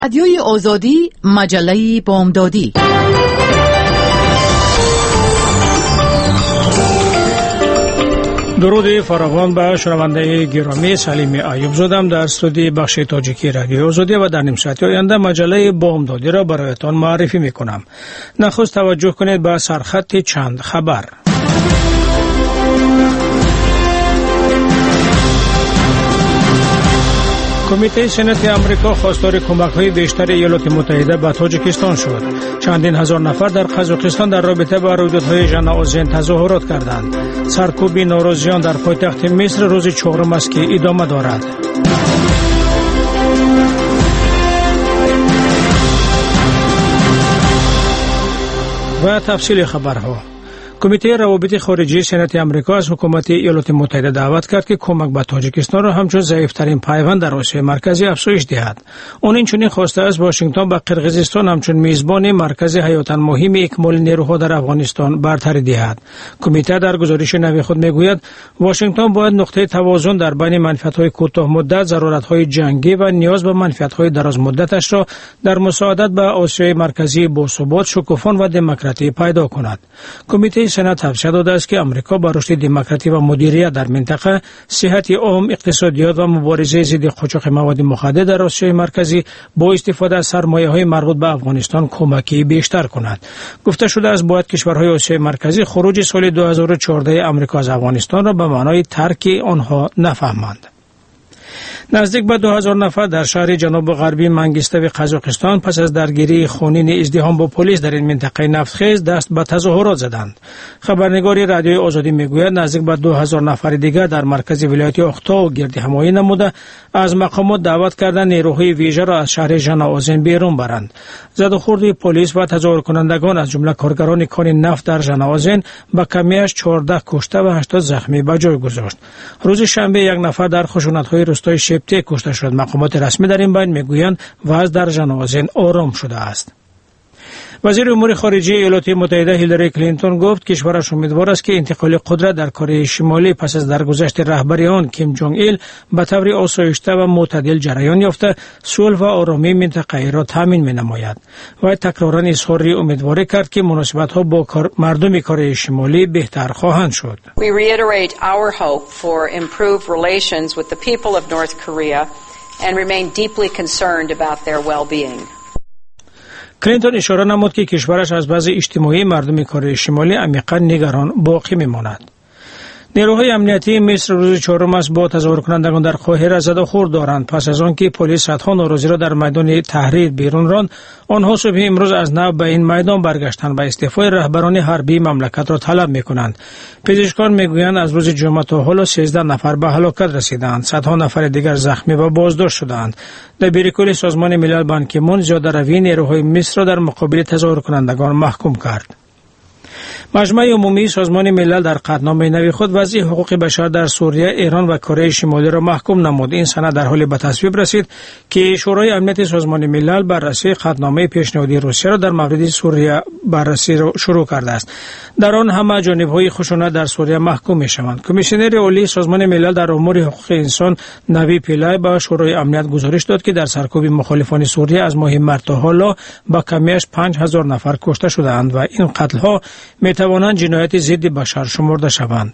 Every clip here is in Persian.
رادیوی آزادی، مجله بامدادی. درود فراوان به شنونده گرامی. سلیم ایوب زادم در استودیو بخش تاجیکی رادیو آزادی و در نیم ساعت آینده مجله بامدادی را برایتان معرفی میکنم. نخست توجه کنید به سرخط چند خبر. کمیته سنت آمریکا خواستار کمک‌های بیشتر ایالات متحده به تاجیکستان شد. چندین هزار نفر در قزاقستان در رابطه با رویدادهای ژن آذین تظاهرات کردند. سرکوب ناراضیان در پایتخت مصر روز چهارم است که ادامه دارد. و تفصیل خبرها. کمیته روابط خارجی سنت آمریکا از حکومت ایالات متحده دعوت کرد که کمک به تاجیکستان را همچون ضعیف‌ترین پیوند در آسیای مرکزی افزایش دهد. اون اینچنین خواسته است واشنگتن به قرقیزستان همچون میزبان مرکز حیاتاً مهم اکمال نیروها در افغانستان برتری دهد. کمیته در گزارش نوی خود میگوید واشنگتن باید نقطه توازن در بین منفعت‌های کوتاه مدت، ضرورت‌های جنگی و نیاز به منفعت‌های دراز مدتش را در مساعدت به آسیای مرکزی باثبات، شکوفان و دموکراتی پیدا کند. کمیته سنت توصیه داده است که آمریکا با رشد دموکراتی و مدیریت در منطقه، صحت عام، اقتصادیات و مبارزه ضد قاچاق مواد مخدر در آسیای مرکزی با استفاده از سرمایه‌های مربوط به افغانستان کمکی بیشتر کند. گفته شده است باید کشورهای آسیای مرکزی خروج سال 2014 آمریکا از افغانستان را به معنای ترک آنها نفهمند. نزدیک به 2000 نفر در شهر جنوب غربی منگیستو قزاقستان پس از درگیری خونین ازدحام با پلیس در این منطقه نفتخیز دست به تظاهرات زدند. خبرنگار رادیوی آزادی میگوید نزدیک به 2000 نفر دیگر در مرکز ولایت اختاو گرد همایی نموده از مقامات دعوت کردند نیروهای ویژه را از شهر ژن آذین بیرون برند. زد و خورد پلیس و تظاهر کنندگان از جمله کارگران کان نفت در ژن آذین به کمیش 14 کشته و 80 زخمی به جای گذاشت. روز شنبه یک نفر در خشونت‌های روستای شبته کشته شد. مقامات رسمی در این بین میگویند وضع در ژن آذین آرام شده است. وزیر امور خارجه ایالات متحده هیلاری کلینتون گفت کشورش امیدوار است که انتقال قدرت در کره شمالی پس از درگذشت رهبری آن کیم جونگ ایل به طور آسایشته و معتدل جریان یافته صلح و آرامی منطقه را تامین می‌نماید. و تکرارا اظهار امیدواری کرد که مناسبت‌ها با مردم کره شمالی بهتر خواهند شد. We reiterate our hope for improved relations with the people of North Korea and remain deeply concerned about their well-being. کلینتون اشاره نمود که کشورش از وضع اجتماعی مردم کره شمالی عمیقاً نگران باقی میماند. نیروهای امنیتی مصر روز چهارم است با تظاهر کنندگان در قاهره زد و خورد دارند. پس از آنکه پلیس صدها ناراضی را در میدان تحریر بیرون راند، آنها صبح امروز از نو به این میدان برگشتند و استعفای رهبران حربی مملکت را طلب میکنند. پزشکان میگویند از روز جمعه تا حالا 13 نفر به هلاکت رسیدند، صدها نفر دیگر زخمی و بازداشت شدند. در بیرکل سازمان ملل بان کی مون زیاده‌روی نیروهای مصر را در مقابل تظاهر کنندگان محکوم کرد. مجمع عمومی سازمان ملل در قطعنامه نوی خود وضع حقوق بشر در سوریه، ایران و کره شمالی را محکوم نمود. این سند در حالی به تصویب رسید که شورای امنیت سازمان ملل بررسی قطعنامه پیشنهادی روسیه را در مورد سوریه بررسی را شروع کرده است. در آن همه جانب‌های خشونت در سوریه محکوم می‌شوند. کمیشنر عالی سازمان ملل در امور حقوق انسان نوی پیلای به شورای امنیت گزارش داد که در سرکوب مخالفان سوریه از ماه مارس تا حالا با کمیش 5000 نفر کشته شدند و این قتل‌ها می‌توانند جنایت ضد بشر شمرده شوند.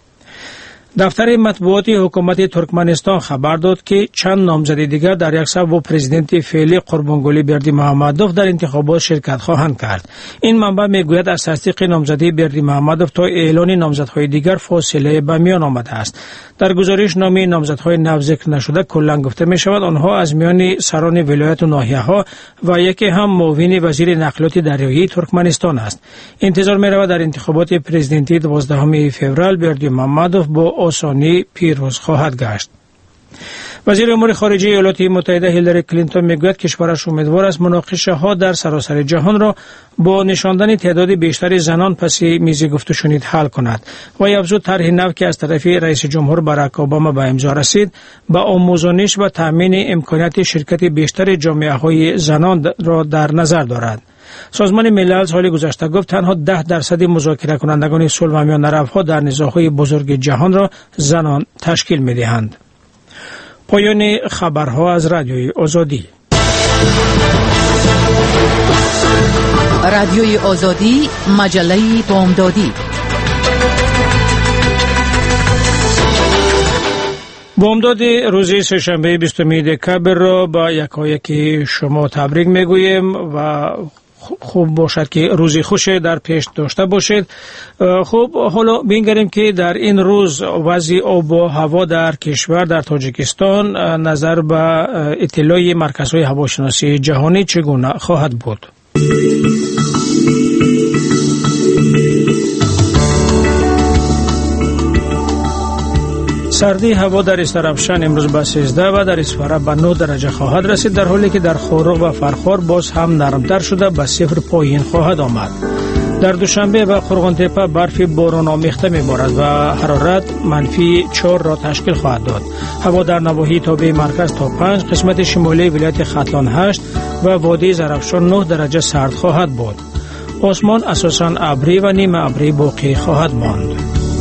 دفتر مطبوعات حکومت ترکمنستان خبر داد که چند نامزد دیگر در یک صف با پرزیدنت فعلی قربانگلی بردیمحمدوف در انتخابات شرکت خواهند کرد. این منبع میگوید از تصدیق نامزدی بردیمحمدوف تا اعلان نامزدهای دیگر فاصله به میان آمده است. در گزارش نامه نامزدهای نو ذکر نشده کلا گفته می شود آنها از میان سران ولایت و ناحیه‌ها و یکی هم معاون وزیر نقلیات دریایی ترکمنستان است. انتظار می رود در انتخابات پرزیدنتی 12 فوریه بردیمحمدوف با آسانی پیروز خواهد گشت. وزیر امور خارجه ایالات متحده هیلاری کلینتون میگوید کشورش امیدوار است مناقشه ها در سراسر جهان را با نشاندن تعداد بیشتر زنان پس میز گفت و شنید حل کند و افزود طرح نو که از طرف رئیس جمهور باراک اوباما به امضا رسید با آموزش و تامین امکانات شرکت بیشتر جامعه های زنان را در نظر دارد. سازمان ملل سال گذشته گفت تنها 10% مذاکره کنندگان صلح و میان روها در نزاع‌های بزرگ جهان را زنان تشکیل می‌دهند. پایان خبرها از رادیوی آزادی. رادیوی آزادی، مجله بامدادی. بامداد روز سه‌شنبه 20 دکبر را با یکایک شما تبریک میگوییم و خوب باشد که روزی خوش در پیش داشته باشید. خب حالا بینگریم که در این روز وضع آب و هوا در کشور در تاجیکستان نظر به اطلاع مرکزهای هواشناسی جهانی چگونه خواهد بود. سردی هوا در استرابشان امروز به 13 و در اسفاره به 9 درجه خواهد رسید، در حالی که در خوروغ و فرخار باز هم نرمتر شده به 0 پایین خواهد آمد. در دوشنبه و قرغن‌تپه برف باران آمیخته می‌بارد و حرارت -4 را تشکیل خواهد داد. هوا در نواحی تابع مرکز تا 5، قسمت شمالی ولایت ختلان 8 و وادی زرافشان 9 درجه سرد خواهد بود. آسمان اساساً ابری و نیمه ابری باقی خواهد ماند.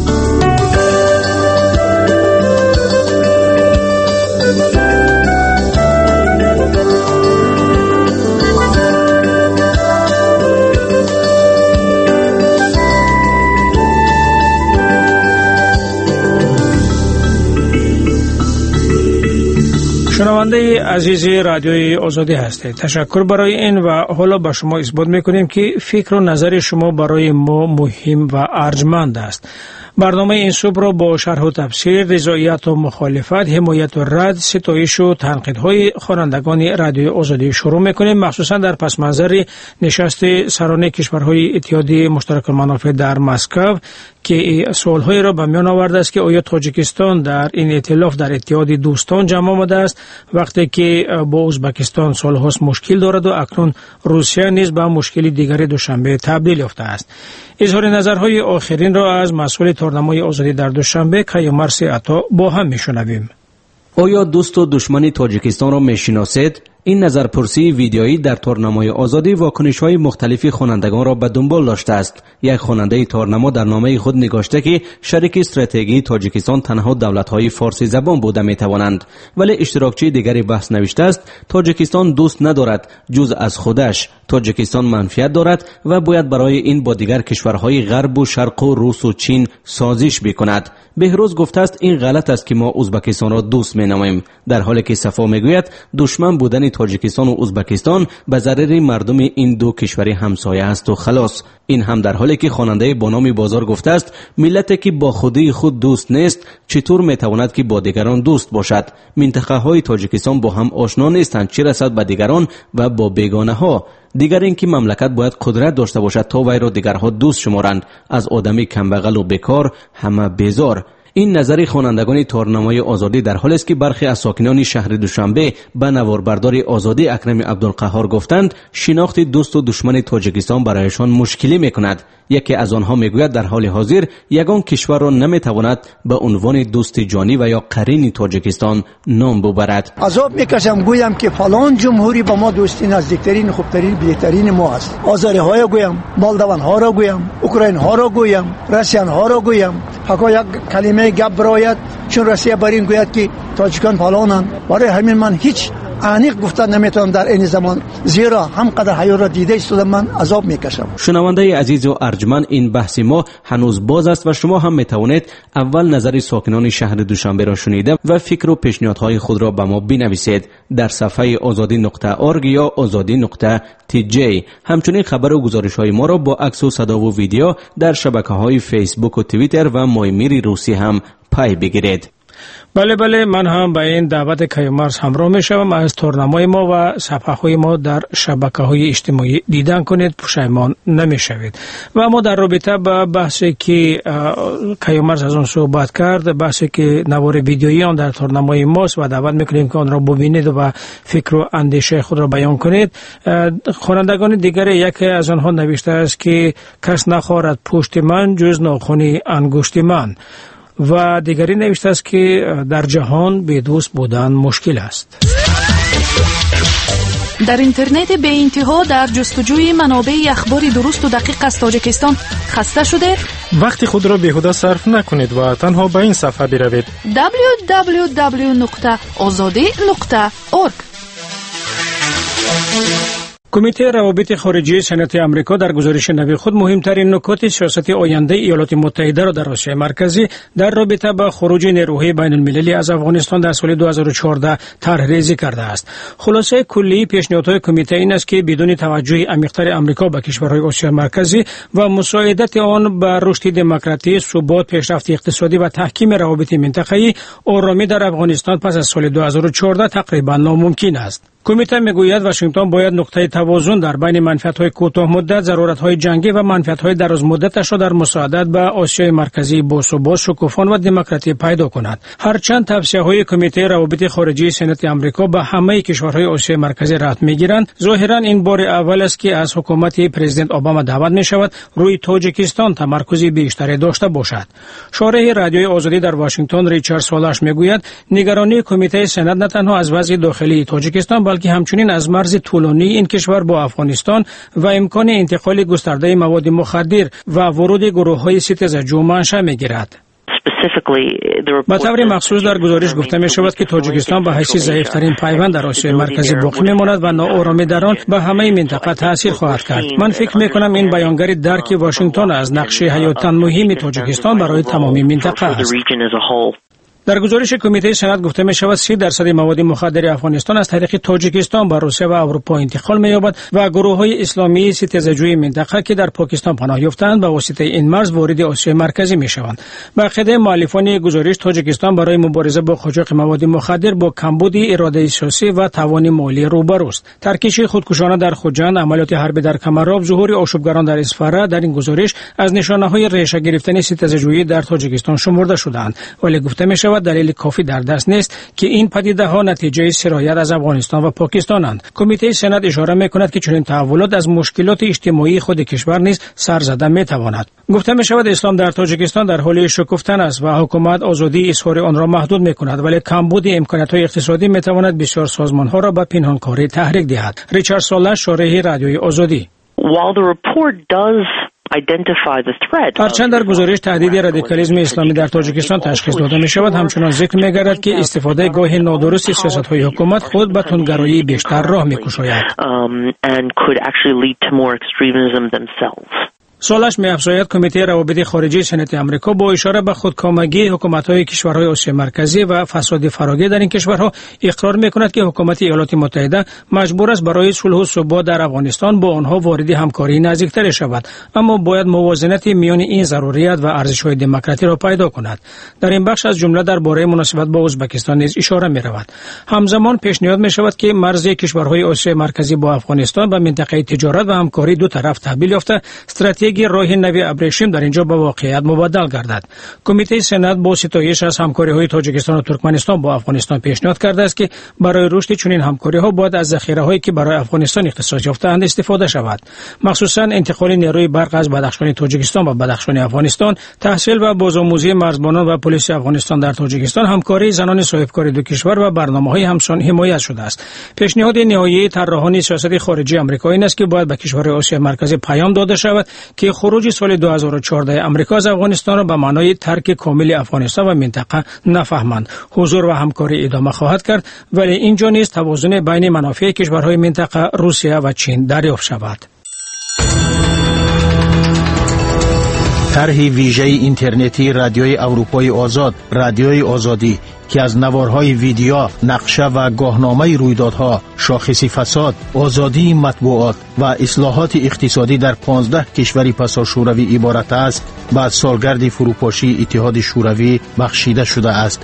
شنونده عزیز رادیوی آزادی هستید. تشکر برای این و حالا با شما اثبات میکنیم که فکر و نظر شما برای ما مهم و ارجمند است. برنامه این صبح را با شرح و تفسیر، رضایت و مخالفت، حمایت و رد، ستایش و تنقیدهای خوانندگان رادیوی آزادی شروع میکنیم، مخصوصا در پس منظر نشست سران کشورهای اتحادیه مشترک المنافع در مسکو که سوالهایی را به میان آورده است که آیا تاجیکستان در این ائتلاف در اتحاد دوستان جمع آمده است وقتی که با ازبکستان سالهاست مشکل دارد و اکنون روسیه نیز به مشکل دیگری دوشنبه تبدیل یافته است. اظهار نظرهای آخرین را از مسئول تورنمای آزادی در دوشنبه کیومرث عطا با هم میشنویم. آیا دوست و دشمن تاجیکستان را میشناسید؟ این نظرپرسی ویدیویی در تورنمای آزادی واکنش‌های مختلف خوانندگان را به دنبال داشته است. یک خواننده تورنما در نامه خود نگاشته که شریک استراتژی تاجیکستان تنها دولت‌های فارسی زبان بوده می‌توانند، ولی اشتراکچی دیگری بحث نوشته است تاجیکستان دوست ندارد جز از خودش. تاجیکستان منفعت دارد و باید برای این با دیگر کشورهای غرب و شرق و روس و چین سازش بکند. بهروز گفته است این غلط است که ما ازبکستان را دوست می‌نامیم، در حالی که صفا میگوید دشمن بودن تاجیکستان و ازبکستان به ضرر مردم این دو کشور همسایه است و خلاص. این هم در حالی که خواننده با نام بازار گفته است ملتی که با خودی خود دوست نیست چطور میتواند که با دیگران دوست باشد؟ منطقه های تاجیکستان با هم آشنا نیستند، چه رسد به دیگران و با بیگانه ها. دیگر اینکه مملکت باید قدرت داشته باشد تا وی را دیگرها دوست شمارند، از آدمی کمبغل و بیکار همه بیزار. این نظر خوانندگان تورنمای آزادی در حالی است که برخی از ساکنان شهر دوشنبه به نواربردار آزادی اکرم عبدالقهار گفتند شناخت دوست و دشمن تاجیکستان برایشان مشکلی میکند. یکی از آنها میگوید در حال حاضر یگان کشور را نمیتواند به عنوان دوست جانی و یا قرین تاجیکستان نام ببرد. عذاب میکشم گویم که فلان جمهوری با ما دوستی نزدیکترین، خوبترین، بهترین ما است. آذری ها گویم، مالدوان ها را گویم، اوکراین ها را گویم، روسیان ها را گویم. حقا یک کلمه گپ برآید چون روسیه بر این گوید که تاجیکان فلانند، برای همین من هیچ انیق گفتن نمیتونم در این زمان، زیرا هم قدر حیات را دیده ایستادم، من عذاب میکشم. شنونده عزیز و ارجمند، این بحث ما هنوز باز است و شما هم میتوانید اول نظر ساکنان شهر دوشنبه را شنیده و فکر و پیشنهادهای خود را به ما بنویسید در صفحه azadi.org یا azadi.tj. همچنین خبر و گزارش های ما را با عکس و صدا و ویدیو در شبکه‌های فیسبوک و توییتر و مایمیر روسی هم پی بگیرید. بله من هم با این دعوت کیومرث همراه میشم. از تورنمای ما و صفحه های ما در شبکه های اجتماعی دیدن کنید، پشیمان نمیشوید. و ما در رابطه با بحثی که کیومرث از اون صحبت کرد، بحثی که نوار ویدیویی آن در تورنمای ماست و دعوت میکنیم که آن را ببینید و فکر و اندیشه خود را بیان کنید. خوانندگان دیگر یکی از آنها نوشته است که کس نخواهد پشت من جز ناخن انگشت من، و دیگری نوشته است که در جهان به دوست بودن مشکل است. در اینترنت به انتها در جستجوی منابع اخبار درست و دقیق از تاجیکستان خسته شده؟ وقتی خود را بیهوده صرف نکنید و تنها به این صفحه بروید www.azadi.org. کمیته روابط خارجی سنت آمریکا در گزارش نوی خود مهمترین نکات سیاست آینده ایالات متحده را در آسیای مرکزی در رابطه با خروج نیروهای بین المللی از افغانستان در سال 2014 طرحریزی کرده است. خلاصه کلی پیشنهادهای کمیته این است که بدون توجه عمیق‌تر آمریکا به کشورهای آسیای مرکزی و مساعدت آن به رشد دموکراسی، ثبات، پیشرفت اقتصادی و تحکیم روابط منطقه‌ای، آرامی در افغانستان پس از سال 2014 تقریبا ناممکن است. کمیته میگوید واشنگتن باید نقطه توازن در بین منفعت‌های کوتاه مدت، ضرورت‌های جنگی و منفعت‌های دراز مدتش را در مساعدت به آسیای مرکزی باثبات، شکوفان و دموکراتی پیدا کند. هرچند توصیه‌های کمیته روابط خارجی سنت آمریکا به همه کشورهای آسیای مرکزی ربط می‌گیرند، ظاهراً این بار اول است که از حکومت پرزیدنت اوباما دعوت می‌شود روی تاجیکستان تمرکزی بیشتری داشته باشد. شارح رادیوی آزادی در واشنگتن ریچارد سالاش میگوید نگرانی کمیته سنت نه تنها از وضع داخلی تاجیکستان بلکه همچنین از مرز طولانی این کشور با افغانستان و امکان انتقال گسترده مواد مخدر و ورود گروه‌های ستیزجو منشأ می‌گیرد. به طور مخصوص در گزارش گفته می شود که تاجیکستان به حیث ضعیفترین پیوند در آسیای مرکزی باقی می ماند و ناآرامی در آن به همه منطقه تاثیر خواهد کرد. من فکر می کنم این بیانگر درک واشنگتن از نقش حیاتاً مهم تاجیکستان برای تمامی منطقه است. در گزارش کمیته سنت گفته می شود 30% مواد مخدر افغانستان از طریق تاجیکستان به روسیه و اروپا انتقال می یابد و گروه‌های اسلامی ستیزجوی منطقه که در پاکستان پناه یافتند به واسطه این مرز وارد آسیای مرکزی می شوند. به عقیده مؤلفان گزارش تاجیکستان برای مبارزه با قاچاق مواد مخدر با کمبود اراده سیاسی و توان مالی روبروست. ترکیش خودکشانه در خوجند، عملیات حربی در کمراب، ظهور آشوبگران در اسفاره در این گزارش از نشانه‌های ریشه گرفتن ستیزجویی در تاجیکستان شمرده شدند، ولی گفته می شود دلیل کافی در دست نیست که این پدیده ها نتیجه سرایت از افغانستان و پاکستانند. کمیته سنت اشاره می‌کند که چنین تحولات از مشکلات اجتماعی خود کشور نیز سر زده می‌تواند. گفته می‌شود اسلام در تاجیکستان در حال شکوفتن است و حکومت آزادی اظهار آن را محدود می‌کند، ولی کمبود امکانات‌های اقتصادی می‌تواند بسیار سازمان‌ها را به پنهانکاری تحریک دهد. ریچارد سالاش، شارح رادیوی آزادی. هرچند در گزارش تهدید رادیکالیسم اسلامی در تاجیکستان تشخیص داده می شود، همچنان ذکر می گردد که استفاده گاه نادرست سیاست های حکومت خود به تندگرایی بیشتر راه می کشاید. سالش می‌افزاید کمیته روابط خارجی سنت آمریکا با اشاره به خودکامگی حکومت‌های کشورهای آسیای مرکزی و فساد فراگیر در این کشورها اقرار می‌کند که حکومت ایالات متحده مجبور است برای صلح و ثبات در افغانستان با آنها وارد همکاری نزدیکتر شود، اما باید موازنت میان این ضروریات و ارزش‌های دموکراتی را پیدا کند. در این بخش از جمله درباره مناسبت با ازبکستان نیز اشاره می‌رود. همزمان پیشنهاد می‌شود که مرز کشورهای آسیای مرکزی با افغانستان به منطقه تجارت و همکاری دو طرف تبدیل یافته راه نوی ابریشم در اینجا به واقعیت مبدل گردد. کمیته سنت با ستایش از همکاری‌های تاجیکستان و ترکمنستان با افغانستان پیشنهاد کرده است که برای رشد چنین همکاری‌ها باید از ذخیره‌هایی که برای افغانستان اختصاص یافته‌اند استفاده شود. مخصوصاً انتقال نیروی برق از بدخشان تاجیکستان و بدخشان افغانستان، تحصیل و بازآموزی مرزبانان و پلیس افغانستان در تاجیکستان، همکاری زنان صاحبکار دو کشور و برنامه‌های همسان حمایت شده است. پیشنهاد نهایی طراحان سیاست خارجی آمریکا این است که باید به کشورهای آسیا مرکزی پیام داده شود که خروج سال 2014 آمریکا از افغانستان را به معنای ترک کامل افغانستان و منطقه نفهمند. حضور و همکاری ادامه خواهد کرد، ولی اینجا نیز توازن بین منافع کشورهای منطقه روسیه و چین دریافت شود. طرح ویژه اینترنتی رادیوی اروپای آزاد، رادیوی آزادی، که از نوارهای ویدیو، نقشه و گاهنامه رویدادها، شاخص فساد، آزادی مطبوعات و اصلاحات اقتصادی در 15 کشور پسا شوروی عبارت است، بعد سالگرد فروپاشی اتحاد شوروی بخشیده شده است.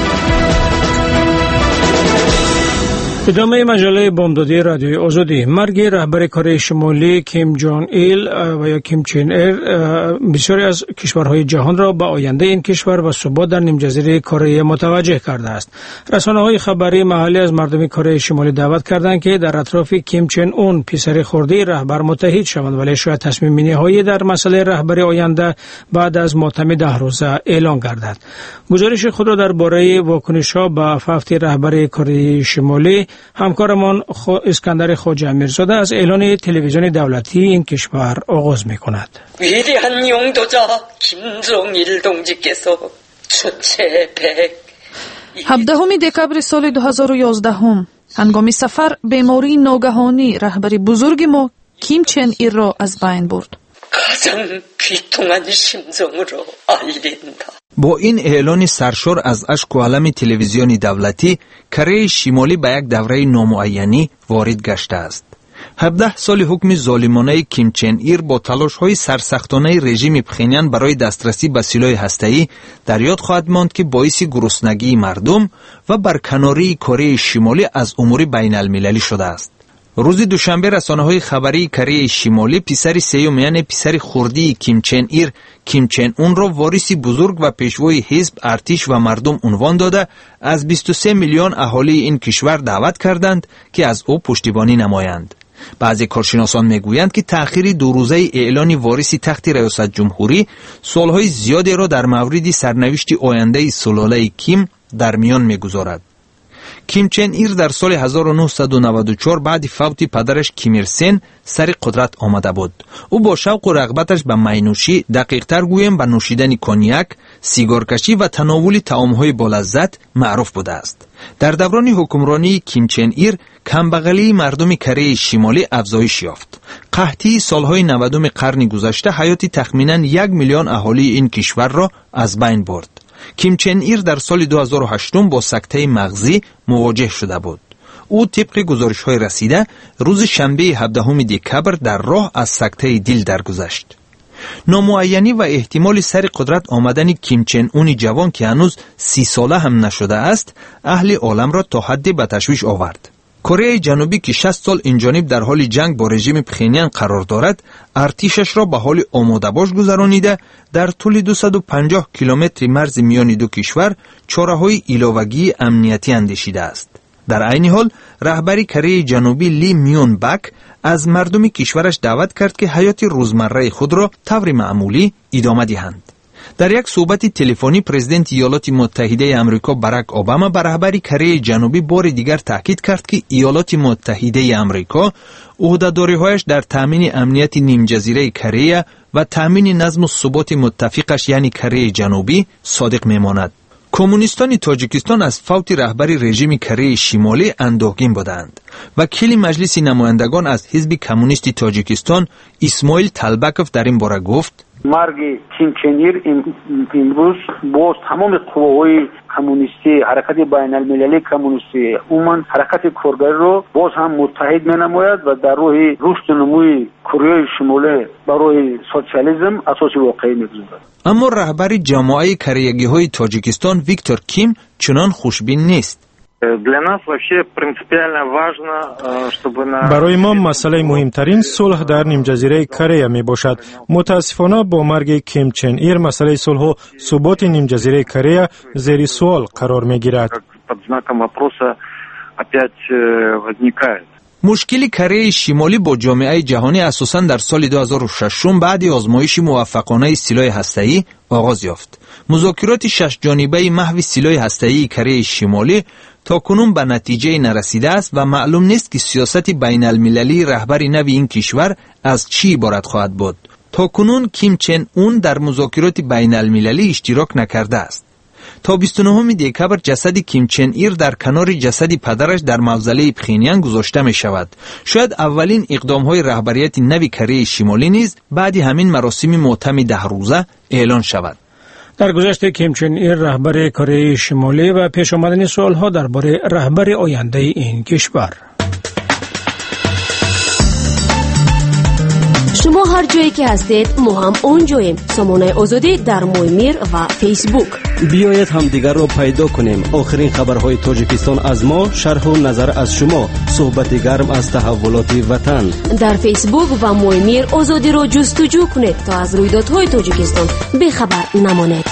ادامه مجله بامدادی رادیوی آزادی. مرگ رهبر کره شمالی کیم جان ایل و یا کیم چین ایر بسیاری از کشورهای جهان را به آینده این کشور و ثبات در نیمجزیره کره متوجه کرده است. رسانه‌های خبری محلی از مردم کره شمالی دعوت کردند که در اطراف کیم چین اون پسر خرده رهبر متحد شوند، ولی شاید تصمیم نهایی در مسئله رهبری آینده بعد از ماتم 10 روزه اعلان گردد. گزارش خود را درباره واکنش‌ها به عفو رهبر کره شمالی همکارمان اسکندر خواجه امیرزاده از اعلان تلویزیون دولتی این کشور آغاز می‌کند. 위대한 용도자 김정일 동지께서 주체 100 17 دکبر سال 2011 هنگام سفر بیماری ناگهانی رهبر بزرگ ما کیم چن ایر را از بین برد. با این اعلان سرشار از اشک و علم تلویزیون دولتی، کره شمالی به یک دوره نامعینی وارد گشته است. 17 سال حکم ظالمانه کیم چن ایر با تلاش‌های سرسختانه رژیم پخینیان برای دسترسی به سلاح هسته‌ای در یاد خواهد ماند که باعث گرسنگی مردم و برکناری کره شمالی از امور بین المللی شده است. روز دوشنبه رسانه‌های خبری کره شمالی پسر سیوم یعنی پسر خردی کیم چن ایر، کیم چن اون را وارث بزرگ و پیشوای حزب، ارتش و مردم عنوان داده از 23 میلیون اهالی این کشور دعوت کردند که از او پشتیبانی نمایند. بعضی کارشناسان میگویند که تأخیر 2 روزه اعلان وارث تخت ریاست جمهوری سالهای زیادی را در مورد سرنوشت آینده سلاله کیم در میان میگذارد. کیم چن ایر در سال 1994 بعد فوت پدرش کیم ایل سن سر قدرت آمده بود. او با شوق و رغبتش به مینوشی، دقیق‌تر گویم به نوشیدن کنیاک، سیگارکشی و تناول طعام‌های بالذت معروف بوده است. در دوران حکمرانی کیم چن ایر کمبغلی مردم کره شمالی افزایش یافت. قحطی سالهای 90 قرن گذشته حیات تخمیناً 1 میلیون اهالی این کشور را از بین برد. کیم چن ایر در سال 2008 با سکته مغزی مواجه شده بود. او طبق گزارش‌های رسیده روز شنبه 17 دکبر در راه از سکته دل درگذشت. نامعینی و احتمال سر قدرت آمدن کیم چن اون جوان که هنوز 30 ساله هم نشده است، اهل عالم را تا حدی به تشویش آورد. کره جنوبی که 60 سال اینجانب در حال جنگ با رژیم پخینیان قرار دارد، ارتشش را به حال آماده باش گذرانیده در طول 250 کیلومتر مرز میان دو کشور چاره‌های ایلاوگی امنیتی اندیشیده است. در عین حال رهبر کره جنوبی لی میون بک از مردم کشورش دعوت کرد که حیات روزمره خود را طور معمولی ادامه دهند. در یک صحبت تلفنی پرزیدنت ایالات متحده آمریکا باراک اوباما بر رهبر کره جنوبی بار دیگر تاکید کرد که ایالات متحده آمریکا عهده‌داری‌هایش در تامین امنیت نیم جزیره کره و تامین نظم و ثبات متفقش یعنی کره جنوبی صادق میماند. کمونیستان تاجیکستان از فوت رهبر رژیم کره شمالی اندوهگین بودند. وکیل مجلس نمایندگان از حزب کمونیست تاجیکستان اسماعیل طلبکوف در این باره گفت: مرگ کیم چن ایر امروز باز تمام قواهای کمونیستی، حرکت بین المللی کمونیستی، عموما حرکت کارگری رو باز هم متحد می نماید و در راه رشد و نموی کره شمالی برای سوسیالیسم اساس واقعی می‌گذارد. اما رهبر جامعه کره‌ای تاجیکستان ویکتور کیم چنان خوشبین نیست. برای ما مسئله مهمترین صلح در نیم جزیره کره می باشد. متاسفانه با مرگ کیم چن ایر مسئله صلح و ثبات نیم جزیره کره زیر سوال قرار می گیرد. مشکل کره شمالی با جامعه جهانی اساساً در سال 2006 بعد آزمایش موفقانه سلاح هسته‌ای آغاز یافت. مذاکرات 6 جانبه محو سلاح هسته‌ای کره شمالی تاکنون به نتیجه نرسیده است و معلوم نیست که سیاست بین المللی رهبر نو این کشور از چی عبارت خواهد بود. تاکنون کیم چن اون در مذاکرات بین المللی اشتراک نکرده است. تا 29 دکبر جسد کیم چن ایر در کنار جسد پدرش در موزله پخینیان گذاشته می شود. شاید اولین اقدام های رهبریت نوی کره شمالی نیز بعد همین مراسم مؤتمر 10 روزه اعلان شود. در گذشته کیم چن ایر رهبر کره شمالی و پیش آمدن سوالها درباره رهبر آینده این کشور. شما هر جایی که هستید ما هم اونجاییم. سامانه آزادی در مویمیر و فیسبوک. بیایید هم دیگر را پیدا کنیم. آخرین خبرهای تاجیکستان از ما، شرح و نظر از شما، صحبت گرم از تحولات وطن. در فیسبوک و مویمیر آزادی را جستجو کنید تا از رویدادهای تاجیکستان بخبر نمانید.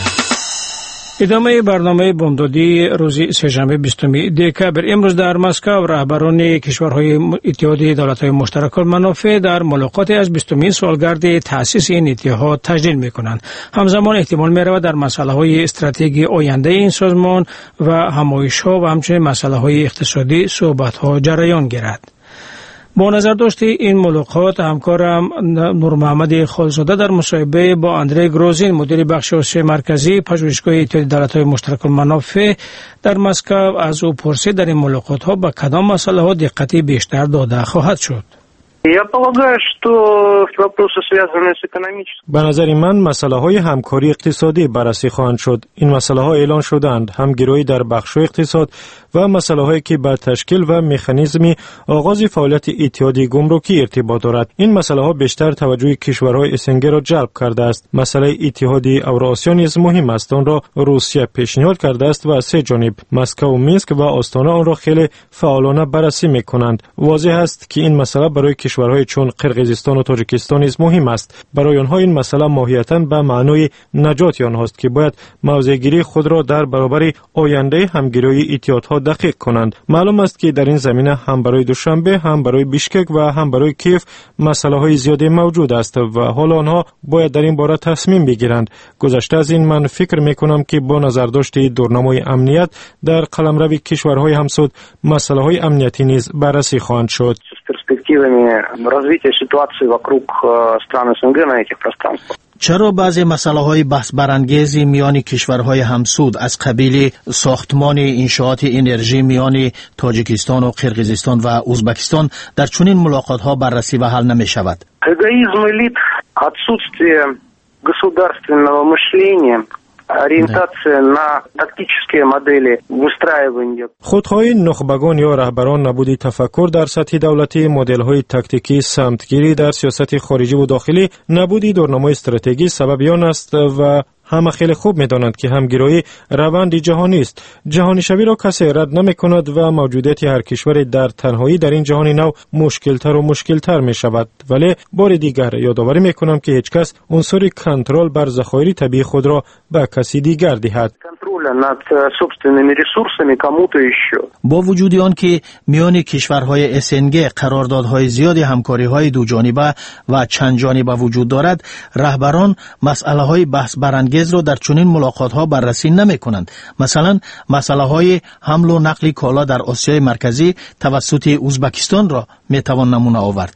ادامه برنامه بامدادی روز سه‌شنبه 20 دکبر. امروز در مسکو رهبران کشورهای اتحاد دولت‌های مشترک المنافع در ملاقات از 20 سالگرد تأسیس این اتحاد تجلیل می‌کنند. همزمان احتمال می‌رود در مسائل استراتژی آینده این سازمان و همایش‌ها و همچنین مسائل اقتصادی صحبت‌ها جریان گیرد. با نظر داشت این ملاقات همکارم نور محمد خالزاده در مصاحبه با اندری گروزین مدیر بخش آسیای مرکزی پژوهشگاه اتحادیه دولت‌های مشترک المنافع در مسکو از او پرسید در این ملاقات ها به کدام مسئله ها دقتی بیشتر داده خواهد شد. به نظر من مسئله های همکاری اقتصادی بررسی خواهند شد. این مسئله ها اعلان شدند، همگرایی در بخش اقتصاد و مسئله هایی که به تشکیل و مکانیزم آغاز فعالیت اتحادیه گمرکی ارتباط دارد. این مسئله ها بیشتر توجه کشورهای اسنگ را جلب کرده است. مسئله اتحادیه اوراسیا نیز مهم است. آن را روسیه پیشنهاد کرده است و سه جانب مسکو، مینسک و آستانه آن را خیلی فعالانه بررسی میکنند. واضح است که این مسئله برای کشورهای چون قرقیزستان و تاجیکستان نیز مهم است. برای آنها این مسئله ماهیتاً به معنای نجات آنهاست که باید موضع‌گیری خود را در برابر آینده همگرایی اتحادها دقیق کنند. معلوم است که در این زمینه هم برای دوشنبه، هم برای بیشکک و هم برای کیف مسئله‌های زیادی موجود است و حالا آنها باید در این باره تصمیم بگیرند. گذشته از این من فکر می‌کنم که با نظر داشت دورنمای امنیت در قلمرو کشورهای همسود مسئله‌های امنیتی نیز بررسی خواهند شد. چرا بعضی مسائل بحث برانگیز میان کشورهای همسود از قبیل ساختمان انشاءات انرژی میان تاجیکستان و قرقیزستان و ازبکستان در چنین ملاقات‌ها بررسی و حل نمی‌شود؟ Эгоизм элит, отсутствие государственного мышления, ориентация на тактические модели выстраивания. خودخواهی نخبگان یا رهبران نبودی تفکر در سطح دولتی، مدل‌های تاکتیکی سمتگیری در سیاست خارجی و داخلی، نبودی دورنمای استراتژی سبب آن است و همه خیلی خوب می‌دانند که همگرایی روند جهانی است. جهانی شوی را کسی رد نمی‌کند و موجودیت هر کشور در تنهایی در این جهان نو مشکل‌تر و مشکل‌تر می‌شود. ولی بار دیگر یادآوری می‌کنم که هیچ کس عنصر کنترل بر ذخایر طبیعی خود را به کسی دیگر دهد. با وجود آن که میان کشورهای اسنگ قراردادهای زیادی همکاری‌های دو جانبه و چند جانبه وجود دارد، رهبران مسئله‌های بحث برانگیز را در چنین ملاقات‌ها بررسی نمی‌کنند. مثلا مسئله‌های حمل و نقل کالا در آسیای مرکزی توسط ازبکستان را می‌توان نمونه آورد.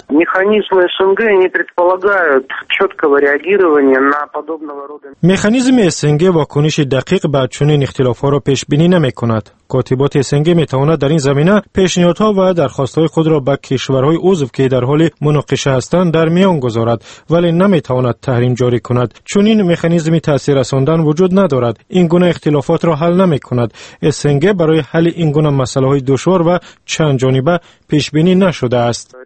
مکانیزم اسنگ واکنش دقیق به چنین اختلاف‌ها را پیش بینی نمی‌کند. کاتبات اسنگ می‌تواند در این زمینه پیشنهادها و درخواست‌های خود را به کشورهای عضو که در حال مناقشه هستند در میان گذارد، ولی نمی‌تواند تحریم جاری کند. چنین مکانیزمی تأثیر رساندن وجود ندارد. این گونه اختلافات را حل نمی‌کند. اسنگ برای حل این گونه مسائل دشوار و چند جانبه پیش بینی نشده است.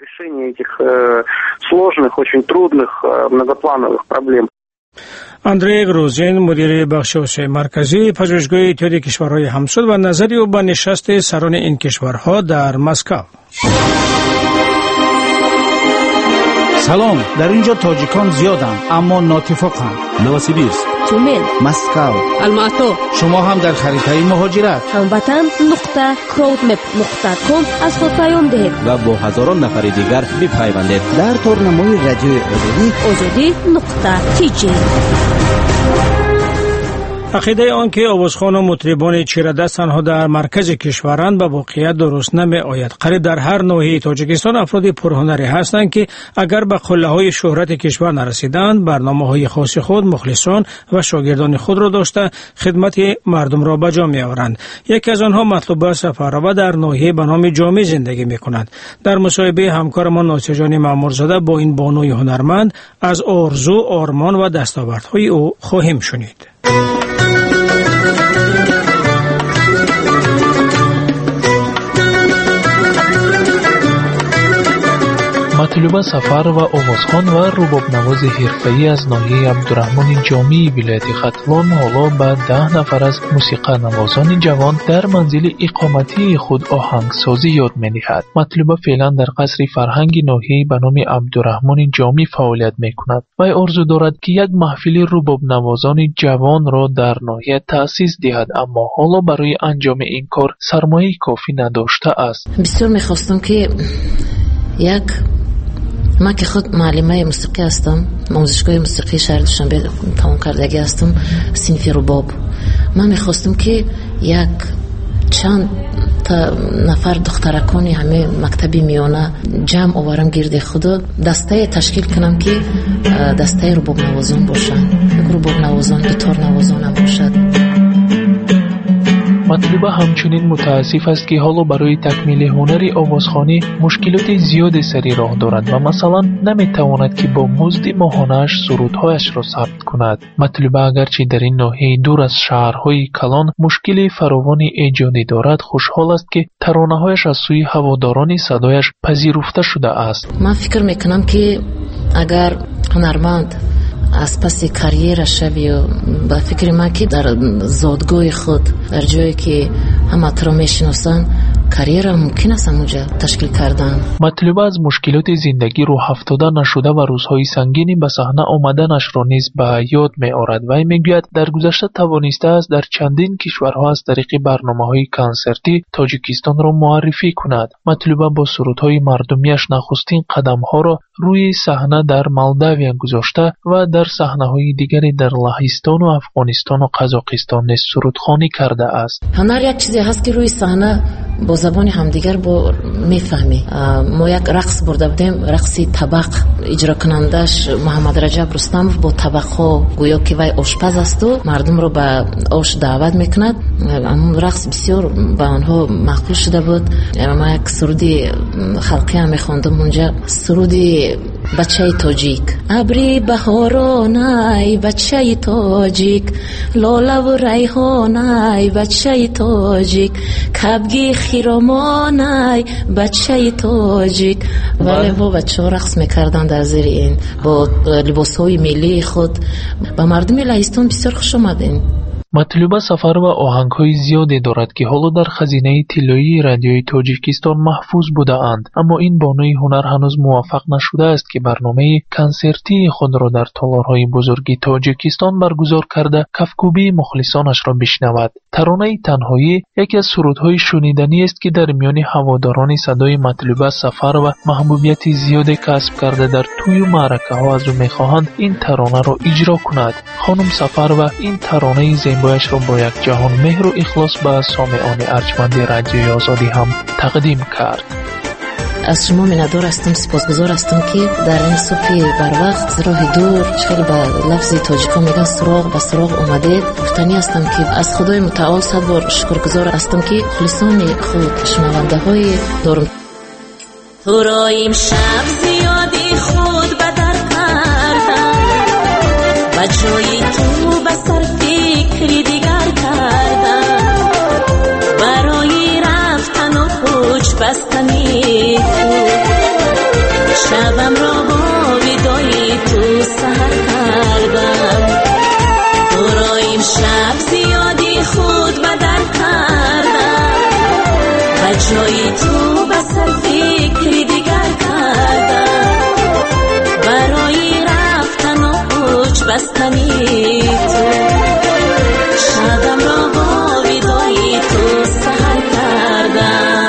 اندری گروزین مدیر بخش آسیای مرکزی پژوهشگاه اتحادیه کشورهای همسود و نظری او به نشست سران این کشورها در مسکو. سلام، در اینجا تاجیکان زیادند اما ناتفاقند. نوسیبیرسک، تومن، مسکو، الماتو. شما هم در خریدهای مهاجرت hamvatan.crowdmap.com از خود پیام دهید و با هزاران نفر دیگر بپیوندید در تورنمای رادیوی azadi.tj. عقیده آن که آوازخوان و مطربان چیردست آنها در مرکز کشورند به واقعیت درست نمی آید. قریب در هر ناحیه تاجیکستان افراد پرهنری هستند که اگر به قله‌های شهرت کشور نرسیدند، برنامه‌های خاص خود، مخلصان و شاگردان خود را داشته خدمت مردم را به جا می‌آورند. یکی از آنها مطلوب سفرآور در ناحیه به نام جامی زندگی می‌کند. در مصاحبه همکارمان ناصر جان مامورزاده با این بانوی هنرمند از آرزو، آرمان و دستاوردهای او خواهیم شنید. مطلوب سفر و آوازخوان و رباب نواز حرفه‌ای از ناحیه عبدالرحمن جامی ولایت ختلان حالا به 10 نفر از موسیقی نوازان جوان در منزل اقامتی خود آهنگسازی یاد می‌دهد. مطلوب فعلا در قصر فرهنگ ناحیه به نام عبدالرحمن جامی فعالیت می‌کند و آرزو دارد که یک محفل رباب نوازان جوان را در ناحیه تأسیس دهد، اما حالا برای انجام این کار سرمایه کافی نداشته است. بسیار می‌خواستم که من که خود معلمه موسیقی هستم، آموزشگاه موسیقی شهر دوشنبه تمام کردگی هستم، صنف رباب. من میخواستم که یک چند تا نفر دخترکانی همه مکتبی میانه جمع آورم گرد خود دسته تشکیل کنم که دسته رباب نوازان باشن. رباب نوازان گیتار نوازان هم باشد. مطلوبه همچنین متاسف است که حالا برای تکمیل هنر آوازخوانی مشکلات زیاد سری راه دارد و مثلا نمیتواند که با مزد ماهانه‌اش سرودهایش را ثبت کند. مطلوبه اگرچه در این ناحیه دور از شهرهای کلان مشکل فراوانی ایجادی دارد، خوشحال است که ترانه‌هایش از سوی هواداران صدایش پذیرفته شده است. من فکر میکنم که اگر هنرمند از پس کاریرش و با فکر من که در زادگاه خود در جایی که همه ترا میشناسن کاریر ممکن است اونجا تشکیل کردن. مطلوب از مشکلات زندگی رو افتاده نشده و روزهای سنگینی به صحنه آمدنش را نیز به یاد می آورد و میگوید در گذشته توانسته است در چندین کشورها از طریق برنامه‌های کنسرتی تاجیکستان را معرفی کند. مطلوب با سرودهای مردمیش نخستین قدم‌ها را روی صحنه در مالداوی گذاشته و در صحنه‌های دیگری در لهستان و افغانستان و قزاقستان نیز سرودخوانی کرده است. هنر یک چیزی هست که روی صحنه با زبان همدیگر با میفهمی. ما یک رقص برده بودیم، رقصی طبق، اجرا کنندش محمد رجب رستمov با طبق‌ها گویا که وی آشپز است و مردم رو به آش دعوت میکند. اون رقص بسیار به آنها معقول شده بود. ما یک سرودی خلقی هم میخواندم اونجا، سرودی بچه تاجیک. ابری بهارانای بچه تاجیک، لاله و ریحانای بچه تاجیک، کبگی خیرامانای بچه تاجیک. ولی با بچه ها رقص میکردن در زیر این با لباس های ملی خود. با مردم لهستان بسیار خوش آمدین. مطلوب سفر و آهنگ‌های زیادی دارد که حالا در خزینه طلایی رادیوی تاجیکستان محفوظ بوده اند، اما این بانوی هنر هنوز موفق نشده است که برنامه کنسرتی خود را در تالارهای بزرگی تاجیکستان برگزار کرده کفکوبی مخلصانش را بشنود. ترانه تنهایی یکی از سرودهای شنیدنی است که در میان هواداران صدای مطلوب سفر و محبوبیت زیادی کسب کرده در توی معرکه‌ها از او می‌خواهند این ترانه را اجرا کند. خانم سفر و این ترانه زیبایش را با یک جهان مهر و اخلاص به سامعان ارجمند رادیوی آزادی هم تقدیم کرد. از شما منادار هستم، سپاسگزار هستم که در این صبح بر وقت راه دور خیلی به لفظ تاجیکا میگن سراغ به سراغ اومدید. گفتنی هستم که از خدای متعال صد بار شکرگزار هستم که خلصان خود شنونده های دارم. تو را این شب زیادی خود بدر کردم و جای تو به سر فکری دیگر کردم، برای رفتن و پوچ بستنی تو شبم را با ودای تو سحر کردم. تو را این شب زیادی خود بدر کردم و جای تو به سر فکری دیگر کردم، برای رفتن و پوچ بستنی تو شبم را با ودای تو سحر کردم.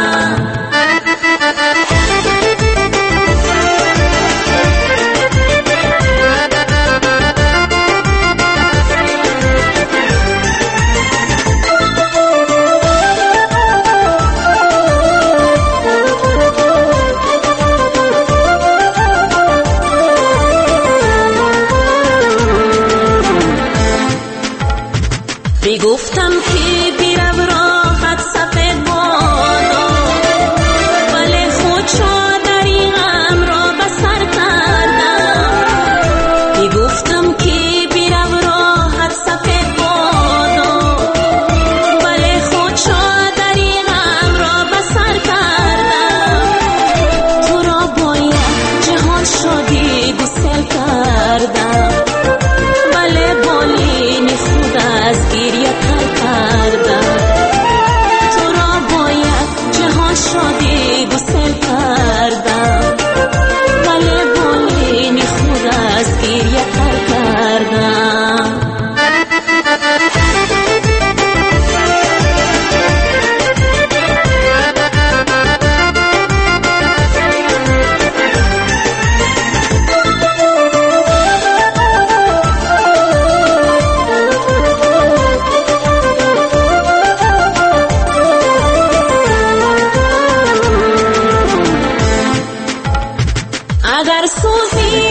اگر صوفی